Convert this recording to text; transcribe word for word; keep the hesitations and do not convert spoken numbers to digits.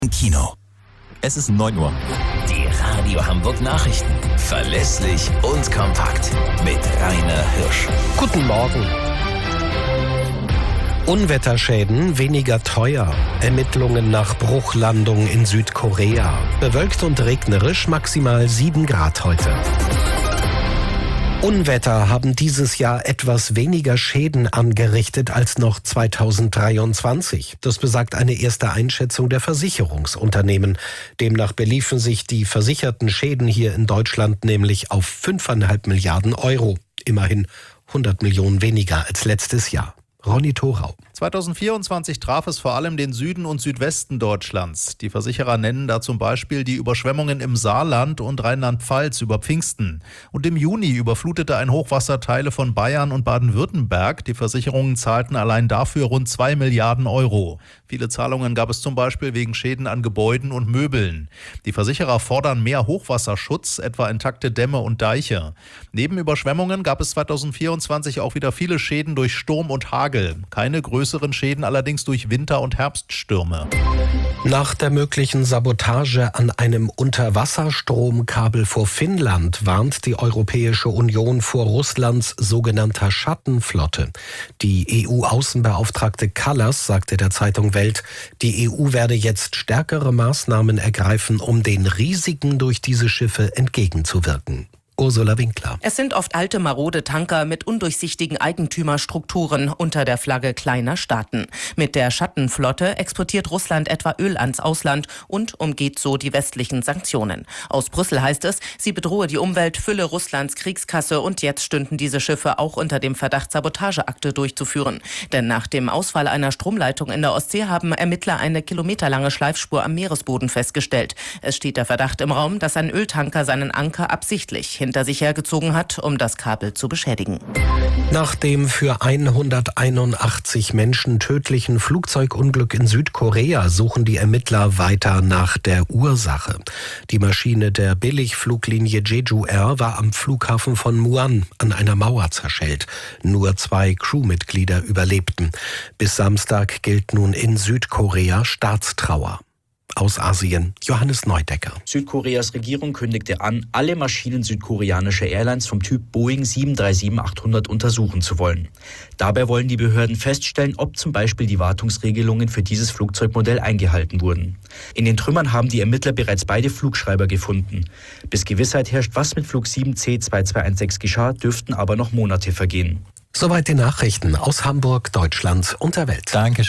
Kino. Es ist neun Uhr. Die Radio Hamburg Nachrichten. Verlässlich und kompakt. Mit Rainer Hirsch. Guten Morgen. Unwetterschäden weniger teuer. Ermittlungen nach Bruchlandung in Südkorea. Bewölkt und regnerisch, maximal sieben Grad heute. Unwetter haben dieses Jahr etwas weniger Schäden angerichtet als noch zweitausenddreiundzwanzig. Das besagt eine erste Einschätzung der Versicherungsunternehmen. Demnach beliefen sich die versicherten Schäden hier in Deutschland nämlich auf fünfeinhalb Milliarden Euro. Immerhin hundert Millionen weniger als letztes Jahr. Ronny Thorau. zweitausendvierundzwanzig traf es vor allem den Süden und Südwesten Deutschlands. Die Versicherer nennen da zum Beispiel die Überschwemmungen im Saarland und Rheinland-Pfalz über Pfingsten. Und im Juni überflutete ein Hochwasser Teile von Bayern und Baden-Württemberg. Die Versicherungen zahlten allein dafür rund zwei Milliarden Euro. Viele Zahlungen gab es zum Beispiel wegen Schäden an Gebäuden und Möbeln. Die Versicherer fordern mehr Hochwasserschutz, etwa intakte Dämme und Deiche. Neben Überschwemmungen gab es zweitausendvierundzwanzig auch wieder viele Schäden durch Sturm und Hagel. Keine größeren Schäden allerdings durch Winter- und Herbststürme. Nach der möglichen Sabotage an einem Unterwasserstromkabel vor Finnland warnt die Europäische Union vor Russlands sogenannter Schattenflotte. Die E U-Außenbeauftragte Kallas sagte der Zeitung Welt, die E U werde jetzt stärkere Maßnahmen ergreifen, um den Risiken durch diese Schiffe entgegenzuwirken. Ursula Winkler. Es sind oft alte, marode Tanker mit undurchsichtigen Eigentümerstrukturen unter der Flagge kleiner Staaten. Mit der Schattenflotte exportiert Russland etwa Öl ans Ausland und umgeht so die westlichen Sanktionen. Aus Brüssel heißt es, sie bedrohe die Umwelt, fülle Russlands Kriegskasse und jetzt stünden diese Schiffe auch unter dem Verdacht, Sabotageakte durchzuführen. Denn nach dem Ausfall einer Stromleitung in der Ostsee haben Ermittler eine kilometerlange Schleifspur am Meeresboden festgestellt. Es steht der Verdacht im Raum, dass ein Öltanker seinen Anker absichtlich hinter sich hergezogen hat, um das Kabel zu beschädigen. Nach dem für hunderteinundachtzig Menschen tödlichen Flugzeugunglück in Südkorea suchen die Ermittler weiter nach der Ursache. Die Maschine der Billigfluglinie Jeju Air war am Flughafen von Muan an einer Mauer zerschellt. Nur zwei Crewmitglieder überlebten. Bis Samstag gilt nun in Südkorea Staatstrauer. Aus Asien, Johannes Neudecker. Südkoreas Regierung kündigte an, alle Maschinen südkoreanischer Airlines vom Typ Boeing sieben drei sieben achthundert untersuchen zu wollen. Dabei wollen die Behörden feststellen, ob zum Beispiel die Wartungsregelungen für dieses Flugzeugmodell eingehalten wurden. In den Trümmern haben die Ermittler bereits beide Flugschreiber gefunden. Bis Gewissheit herrscht, was mit Flug sieben C zwei zwei eins sechs geschah, dürften aber noch Monate vergehen. Soweit die Nachrichten aus Hamburg, Deutschland und der Welt. Dankeschön.